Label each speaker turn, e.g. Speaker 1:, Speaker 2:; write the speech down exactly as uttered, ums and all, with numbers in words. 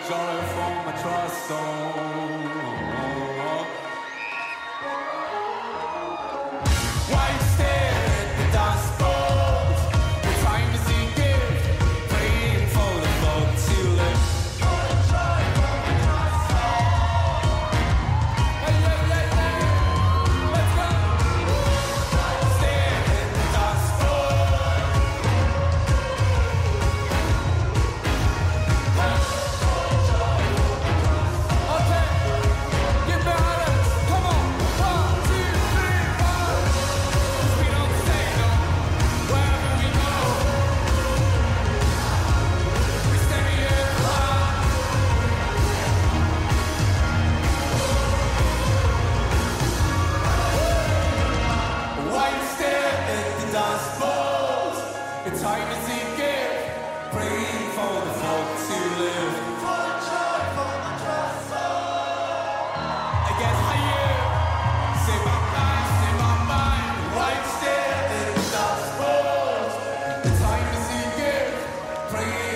Speaker 1: joy from my trust zone. White stare at the dust bowls. The time is in gift, praying for the fog to lift. Hey, hey, hey, hey, let's go. Stare at the dust bowls. Okay, get behind us. Come on, one, two, three, four. 'Cause we don't stay no wherever we go. We stay here alive. White stare at the dust bowls. The time is in gift, praying for the folk to live. I guess I hear, say my mind, say my mind. White stare at the dust bowls. The time is in gift, praying